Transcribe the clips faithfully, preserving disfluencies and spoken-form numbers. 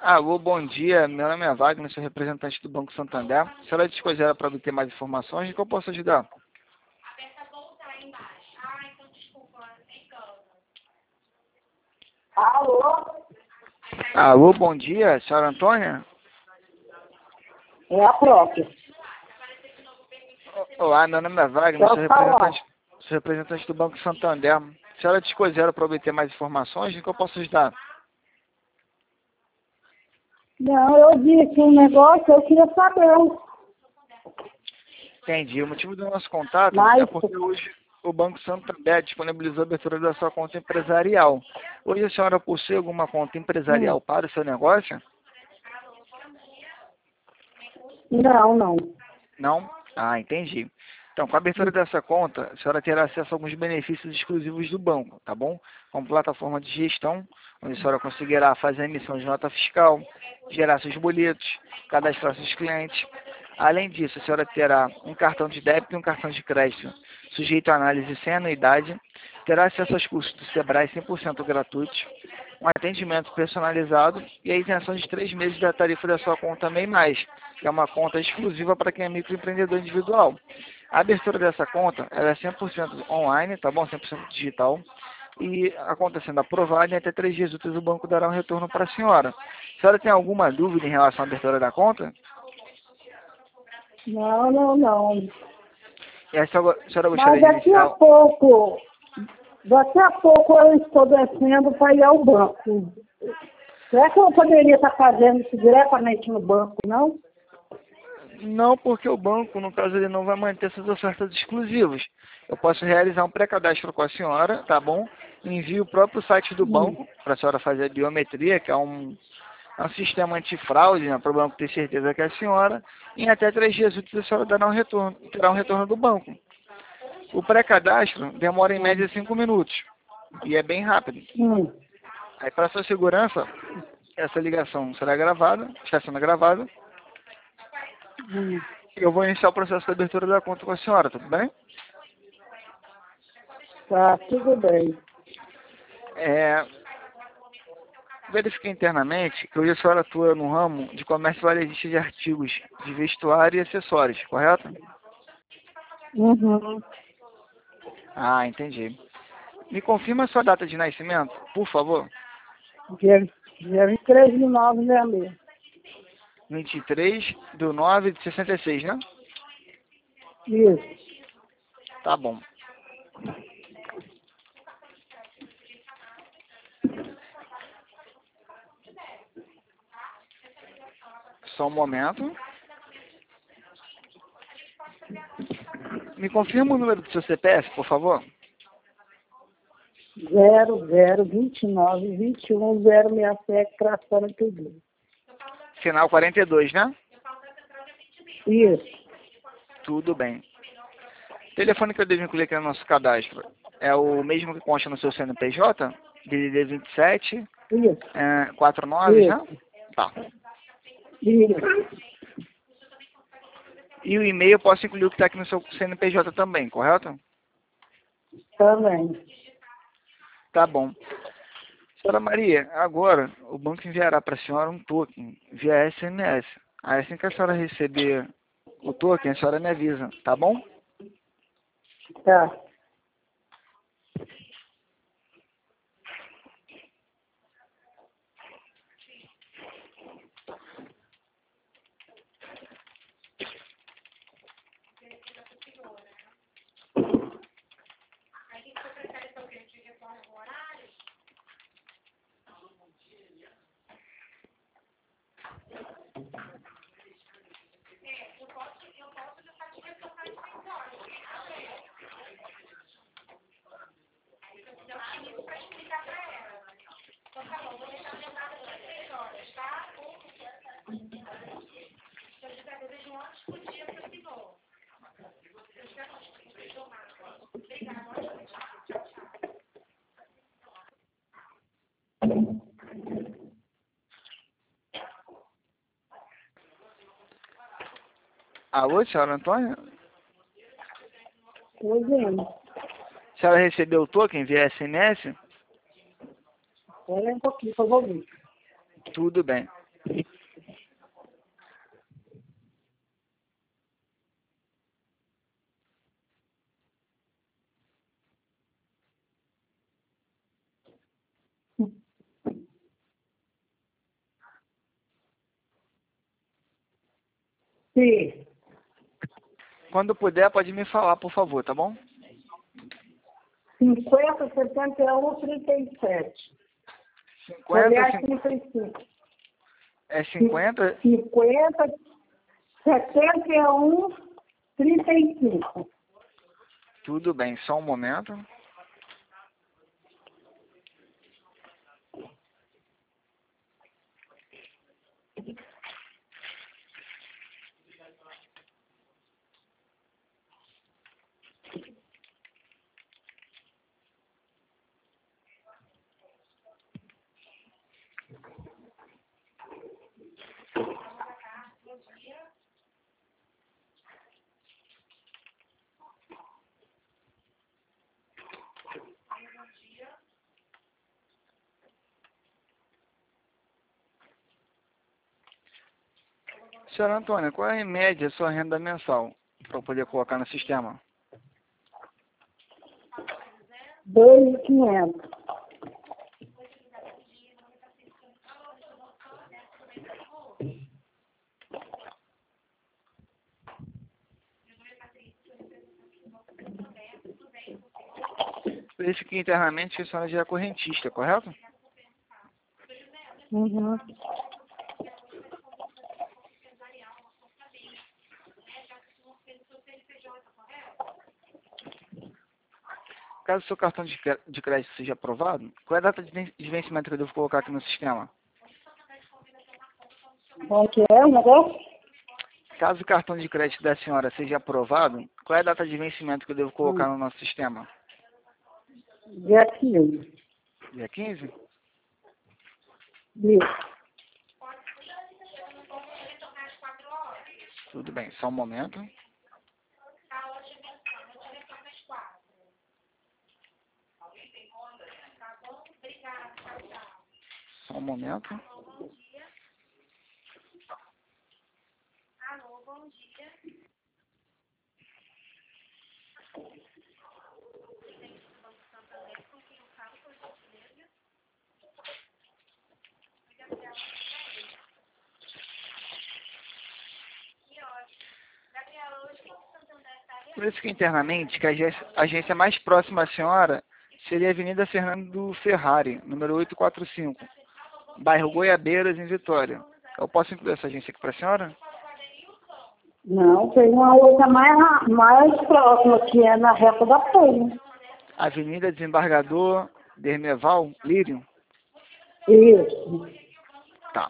Alô, bom dia. Meu nome é Wagner, sou representante do Banco Santander. A senhora dispuser para obter mais informações, em que eu posso ajudar? Alô? Alô, bom dia, senhora Antônia? É a própria. Olá, meu nome é Wagner, sou Pode falar. representante, sou representante do Banco Santander. A senhora dispuser para obter mais informações, em que eu posso ajudar? Não, eu disse um negócio, eu queria saber. Entendi. O motivo do nosso contato Mas, é porque hoje o Banco Santander disponibilizou a abertura da sua conta empresarial. Hoje a senhora possui alguma conta empresarial hum, para o seu negócio? não, não. Não? Ah, entendi. Então, com a abertura dessa conta, a senhora terá acesso a alguns benefícios exclusivos do banco, tá bom? Como plataforma de gestão, onde a senhora conseguirá fazer a emissão de nota fiscal, gerar seus boletos, cadastrar seus clientes. Além disso, a senhora terá um cartão de débito e um cartão de crédito sujeito à análise sem anuidade, terá acesso aos cursos do Sebrae cem por cento gratuitos, um atendimento personalizado e a isenção de três meses da tarifa da sua conta MEI Mais, que é uma conta exclusiva para quem é microempreendedor individual. A abertura dessa conta ela é cem por cento online, tá bom? cem por cento digital. E a conta sendo aprovada, em até três dias úteis o banco dará um retorno para a senhora. A senhora tem alguma dúvida em relação à abertura da conta? Não, não, não. E a senhora a senhora Mas gostaria de daqui a iniciar? pouco, daqui a pouco eu estou descendo para ir ao banco. Será que eu poderia estar fazendo isso diretamente no banco, não? Não, porque o banco, no caso, ele não vai manter essas ofertas exclusivas. Eu posso realizar um pré-cadastro com a senhora, tá bom? Envio o próprio site do Hum. banco para a senhora fazer a biometria, que é um, é um sistema antifraude, né, para o banco ter certeza que é a senhora. E em até três dias úteis a senhora dará um retorno, terá um retorno do banco. O pré-cadastro demora em média cinco minutos e é bem rápido. Hum. Aí, para sua segurança, essa ligação será gravada, está sendo gravada. Hum. Eu vou iniciar o processo de abertura da conta com a senhora, tudo bem? Tá, tudo bem. É, verifiquei internamente que hoje a senhora atua no ramo de comércio varejista de artigos de vestuário e acessórios, correto? Uhum. Ah, entendi. Me confirma a sua data de nascimento, por favor. Dia, dia vinte e três de nove de janeiro. vinte e três de nove de sessenta e seis, né? Isso. Tá bom. Só um momento. Me confirma o número do seu C P F, por favor. zero zero vinte e nove vinte e um zero seis sete traçando tudo. Final quarenta e dois, né? Isso. Tudo bem. O telefone que eu devo incluir aqui no nosso cadastro é o mesmo que consta no seu C N P J? D D D vinte e sete, Isso. é, quatro nove, né? Isso. Tá. Isso. E o e-mail eu posso incluir o que está aqui no seu C N P J também, correto? Também. Tá bom. Senhora Maria, agora o banco enviará para a senhora um token via S M S. Aí assim que a senhora receber o token, a senhora me avisa, tá bom? Tá. Alô, senhora Antônia? Tô vendo. A senhora recebeu o token via S M S? Espera um pouquinho que eu vou ver. Tudo bem. Sim. Quando puder, pode me falar, por favor, tá bom? cinquenta, setenta e um, trinta e sete. cinquenta, Aliás, cin- trinta e cinco. é cinquenta, cinquenta, setenta e um, trinta e cinco. tudo bem, só um momento. Senhora Antônia, qual é em média a sua renda mensal para eu poder colocar no sistema? dois mil e quinhentos. Verifique internamente que a senhora já é correntista, correto? Uhum. Caso o seu cartão de cre- de crédito seja aprovado, qual é a data de ven- de vencimento que eu devo colocar aqui no sistema? Bom que é o negócio? Caso o cartão de crédito da senhora seja aprovado, qual é a data de vencimento que eu devo colocar Hum. no nosso sistema? Dia quinze. Dia quinze? Isso. Tudo bem, só um momento. Só um momento. Por isso que internamente, que a agência, a agência mais próxima à senhora seria a Avenida Fernando Ferrari, número oitocentos e quarenta e cinco, bairro Goiabeiras, em Vitória. Eu posso incluir essa agência aqui para a senhora? Não, tem uma outra mais, ra- mais próxima, que é na Reta da Penha. Avenida Desembargador Dermeval, Lírio? Isso. Tá.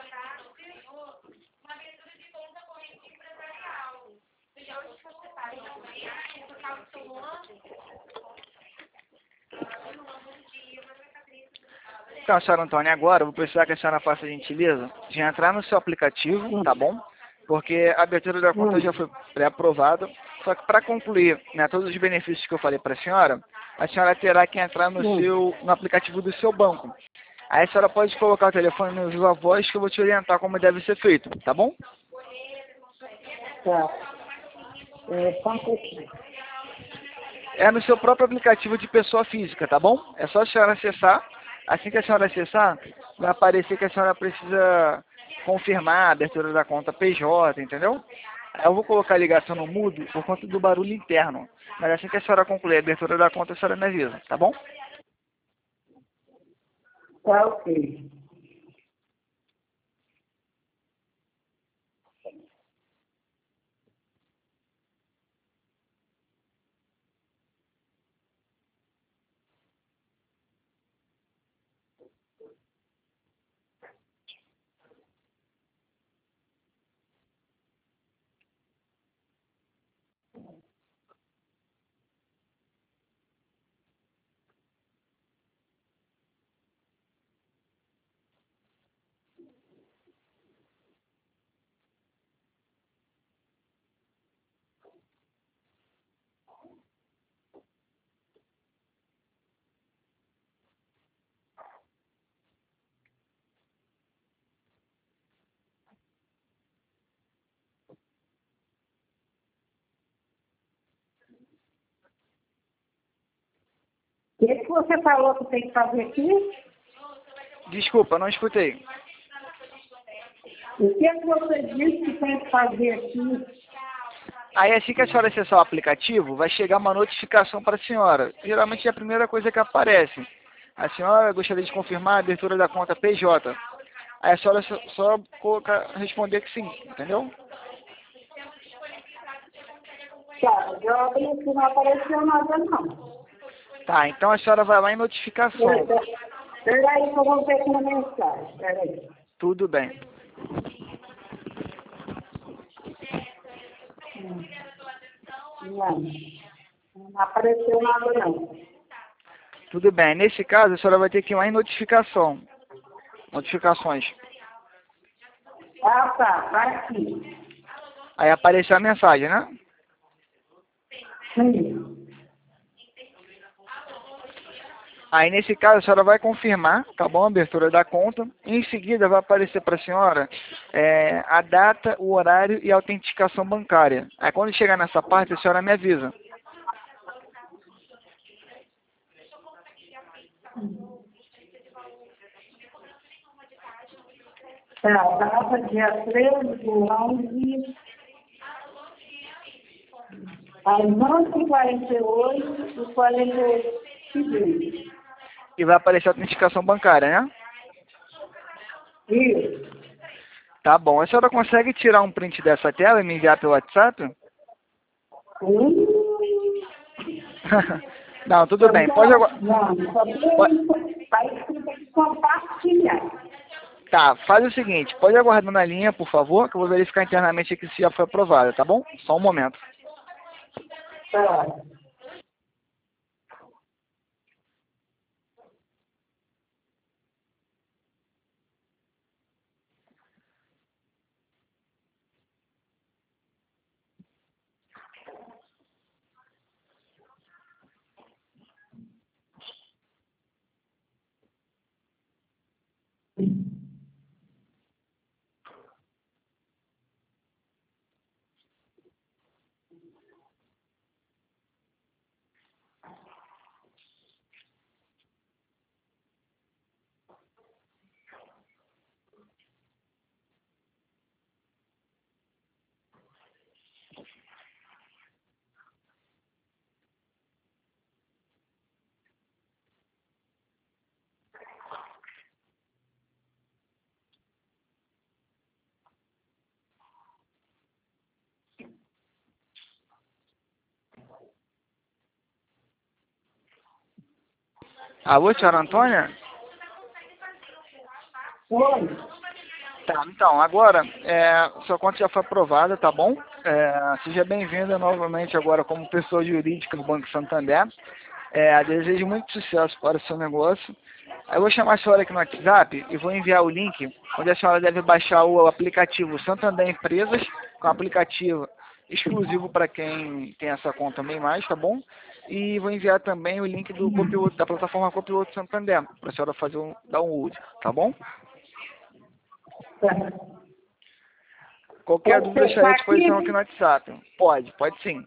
Então, senhora Antônia, agora eu vou precisar que a senhora faça a gentileza de entrar no seu aplicativo, tá bom? Porque a abertura da conta Hum. já foi pré-aprovada. Só que para concluir, né, todos os benefícios que eu falei para a senhora, a senhora terá que entrar no Hum. seu, no aplicativo do seu banco. Aí a senhora pode colocar o telefone no Viva Voz que eu vou te orientar como deve ser feito, tá bom? Tá. É, só um pouquinho. É no seu próprio aplicativo de pessoa física, tá bom? É só a senhora acessar. Assim que a senhora acessar, vai aparecer que a senhora precisa confirmar a abertura da conta P J, entendeu? Aí eu vou colocar a ligação no mudo por conta do barulho interno. Mas assim que a senhora concluir a abertura da conta, a senhora me avisa, tá bom? Tá ok. O que, que você falou que tem que fazer aqui? Desculpa, não escutei. O que, que você disse que tem que fazer aqui? Aí assim que a senhora acessar o aplicativo, vai chegar uma notificação para a senhora. Geralmente é a primeira coisa que aparece. A senhora gostaria de confirmar a abertura da conta P J. Aí a senhora só, só colocar, responder que sim, entendeu? Tá, eu abri aqui, não apareceu nada não. Tá, então a senhora vai lá em notificação. Peraí que eu vou ver aqui na mensagem, peraí. Tudo bem. Não, não apareceu nada não. Tudo bem. Nesse caso, a senhora vai ter que ir lá em notificação. Notificações. Ah, tá, tá aqui. Aí apareceu a mensagem, né? Sim. Aí nesse caso a senhora vai confirmar, tá bom, a abertura da conta. Em seguida vai aparecer para a senhora é, a data, o horário e a autenticação bancária. Aí quando chegar nessa parte a senhora me avisa. Tá, data dia treze do onze, às onze e quarenta e oito e quarenta e oito segundos. E vai aparecer a autenticação bancária, né? Isso. Tá bom. A senhora consegue tirar um print dessa tela e me enviar pelo WhatsApp? Hum. Não, tudo bem. Pode agora. Não, só tem está escrito aqui compartilhar. Tá, faz o seguinte, pode aguardar na linha, por favor, que eu vou verificar internamente aqui se já foi aprovada, tá bom? Só um momento. Tá. Alô, senhora Antônia? Oi. Tá, então, agora, é, sua conta já foi aprovada, tá bom? É, seja bem-vinda novamente agora como pessoa jurídica do Banco Santander. É, desejo muito sucesso para o seu negócio. Eu vou chamar a senhora aqui no WhatsApp e vou enviar o link onde a senhora deve baixar o aplicativo Santander Empresas, que é um aplicativo exclusivo para quem tem essa conta também mais, tá bom? E vou enviar também o link do Copiloto, da plataforma Copiloto Santander, para a senhora fazer um download, tá bom? Tá. Qualquer Pode dúvida estarei à fechar disposição aqui aqui? no WhatsApp. Pode, pode sim.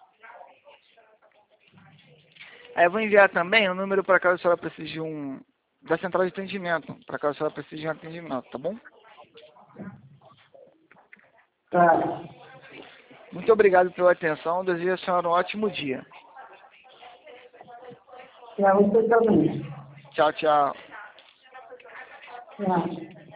Aí eu vou enviar também o número para caso a senhora precise de um, da central de atendimento, para caso a senhora precise de um atendimento, tá bom? Tá. Muito obrigado pela atenção, desejo a senhora um ótimo dia. Pra você também. Tchau, tchau. Tá.